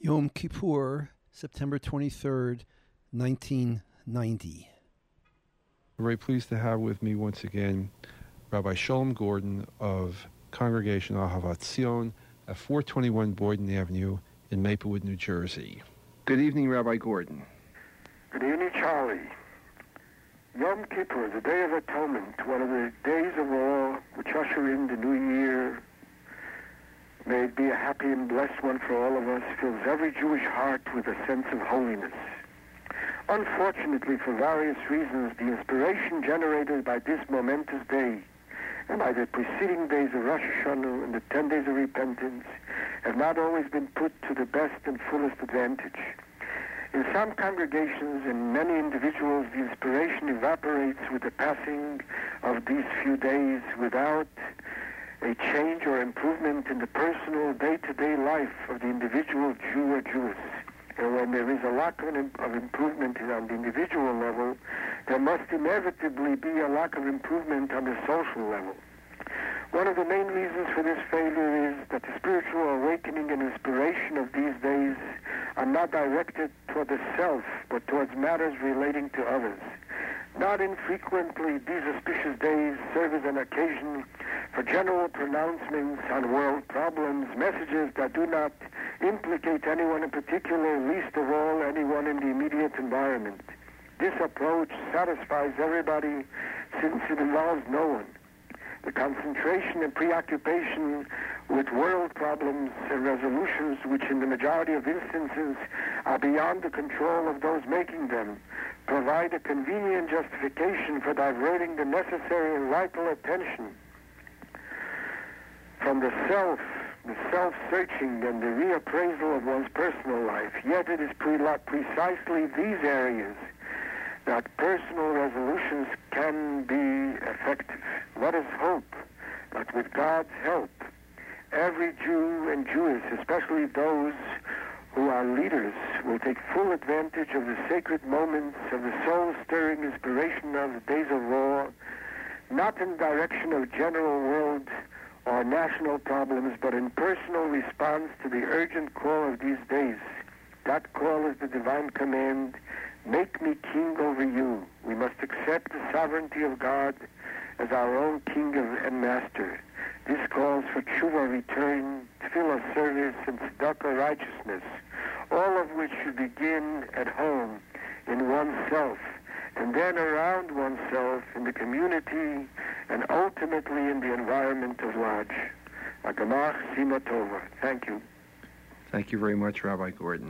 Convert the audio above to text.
Yom Kippur, September 23rd, 1990. I'm very pleased to have with me once again Rabbi Shalom Gordon of Congregation Ahavat Zion at 421 Boyden Avenue in Maplewood, New Jersey. Good evening, Rabbi Gordon. Good evening, Charlie. Yom Kippur, the Day of Atonement, one of the days of all which usher in the new year. May it be a happy and blessed one for all of us, fills every Jewish heart with a sense of holiness. Unfortunately, for various reasons, the inspiration generated by this momentous day and by the preceding days of Rosh Hashanah and the 10 days of repentance have not always been put to the best and fullest advantage. In some congregations and many individuals, the inspiration evaporates with the passing of these few days without a change or improvement in the personal day-to-day life of the individual Jew or Jewess. And when there is a lack of improvement on the individual level, there must inevitably be a lack of improvement on the social level. One of the main reasons for this failure is that the spiritual awakening and inspiration of these days are not directed toward the self, but towards matters relating to others. Not infrequently, these auspicious days serve as an occasion for general pronouncements on world problems, messages that do not implicate anyone in particular, least of all anyone in the immediate environment. This approach satisfies everybody since it involves no one. The concentration and preoccupation with world problems and resolutions, which in the majority of instances are beyond the control of those making them, provide a convenient justification for diverting the necessary and vital attention from the self-searching and the reappraisal of one's personal life. Yet it is precisely these areas that personal resolutions can be effective. Let us hope that with God's help, every Jew and Jewess, especially those who are leaders, will take full advantage of the sacred moments of the soul-stirring inspiration of the days of war, not in the direction of general world or national problems, but in personal response to the urgent call of these days. That call is the divine command, "Make me king over you." We must accept the sovereignty of God as our own king and master. This calls for tshuva, return, tefillah service, and tzedakah righteousness, all of which should begin at home, in oneself, and then around oneself, in the community, and ultimately in the environment of large. Agamach Sima Tova. Thank you. Thank you very much, Rabbi Gordon.